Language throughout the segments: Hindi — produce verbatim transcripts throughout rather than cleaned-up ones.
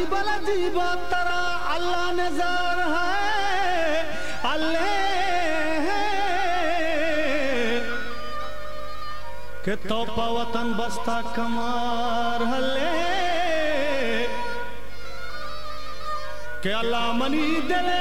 अजीब अजीब तेरा अल्लाह नजर है अल्लाह के तोपा वतन बस्ता कमार हल्ले के अल्लाह मनी दिले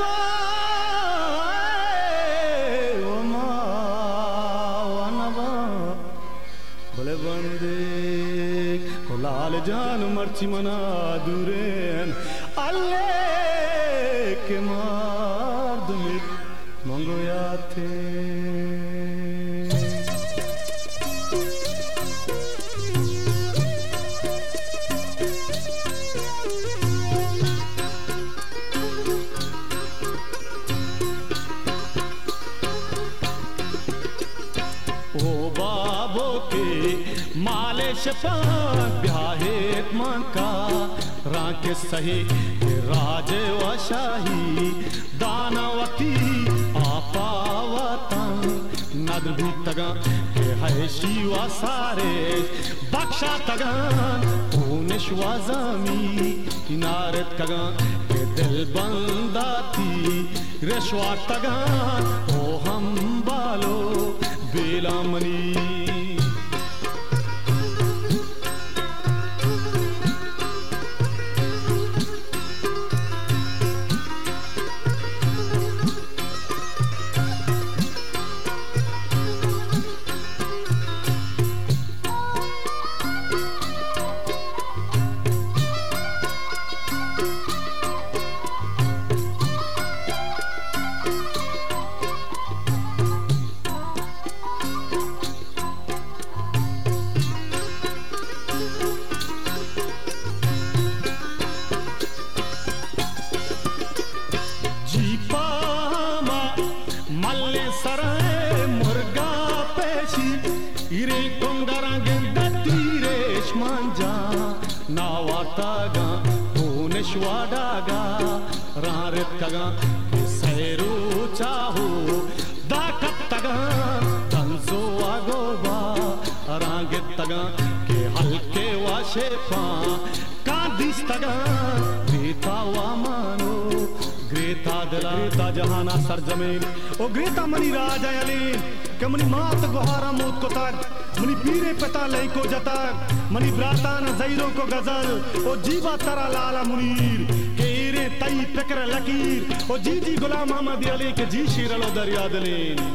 भले बंदे को लाल जान मर्ची मना दूरेन अल्ले के मार दुमित मंगो याते माले शपान ब्याहेत मंका राके सही राजे वशाही दानवती आपावतन नद भी तगा के है शिवा सारे बख्शा तगान पूनिश वाजामी इनारत तगान के दिल बंदाती रश्वा तगान ओ हम बालो बेला मनी इरे कुंगरांगे दतीरेश मंजा नावातागा पूनेश्वाडागा रारेत कगा सैरू चाहू दाकत्तगा तंसो आगोबा रांगे तगा के हल्के वाशेफा कादिस्तगा ग्रेता वामानो ग्रेता दला ग्रेता जहाना सरजमीन ओ ग्रेता मनी राजा यलीन के मनी मात गुहारा मूत को तक मनी पीरे पता लई को जतक मनी ब्रातान जैरों को गजल ओ जीवा तरा लाला मुनीर के इरे तई फिक्र लकीर ओ जी जी गुलाम मोहम्मद अली के जी शीरलो दरिया दलीन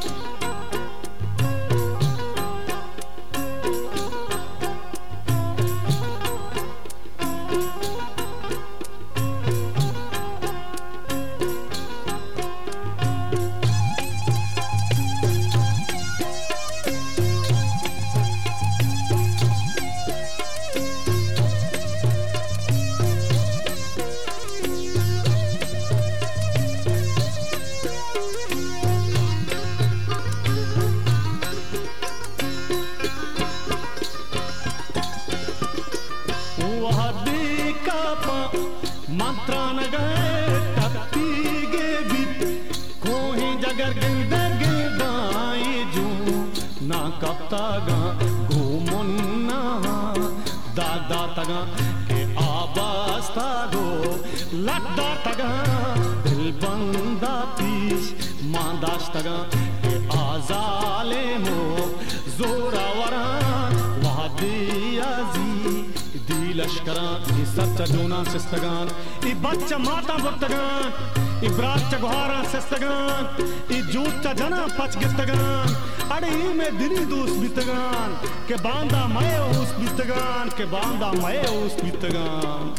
मंत्रान गए टप्पी गे भी कोही जगर गिंदे गिंदाई जू ना कप्ता गा घूमुन्ना दादा तगा के आबास्ता गो लड्डा तगा दिल बंदा पीश मांदाश तगा के आजाले मो जोरा वरान वहादी आजी लश्करान ई सच्चा जोना सिस्तगान ई बच्चा माता वक्तगान ई ब्राच्चा गुहारा सिस्तगान ई जूचा जना पच गिस्तगान अड़े ई में दिली दूस बितगान के बांदा मये उस बितगान के बांदा मये उस बितगान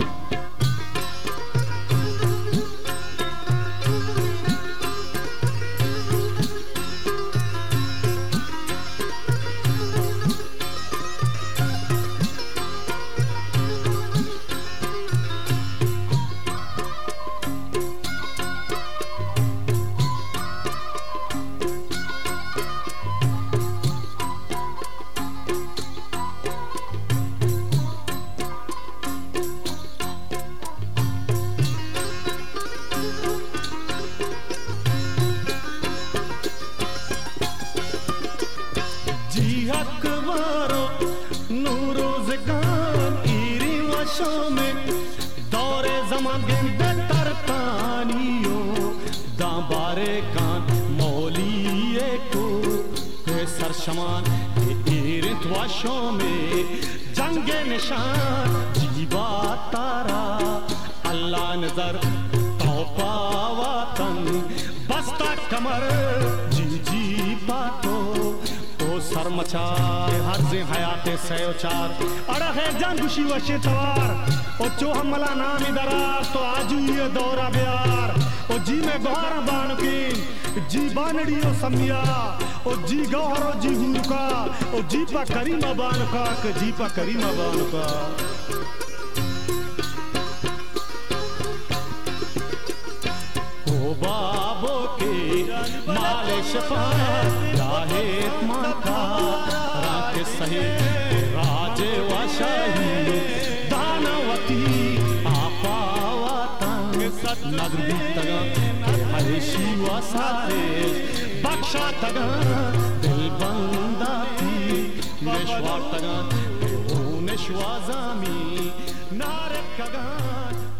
zaman gende tartaniyo dambare kan moliye ko ke sarşaman irin twaşo me jange nishan jiba tara Allah nazar taupa watan basta kamar जी जी बातो तो सरमचा हर्ज हयात सयोचार अड़ा है जान खुशी वशे तवार ओ जो हमला नाम दरार तो आजू ये दौरा प्यार ओ जी में गौर बाण की जी बानड़ी ओ समिया ओ जी गौर ओ जी हुरुका ओ जी पा करीमा बाण का के जी पा करीमा बाण का बाबो के माले शफात राहेत माता राके सहे राजे वशाही दानवती आपावता नगरी तगा हरेशी वसारे बख्शा तगा दिल बंदा थी नेशवा तगा ओ नेशवा जामी नारे कगा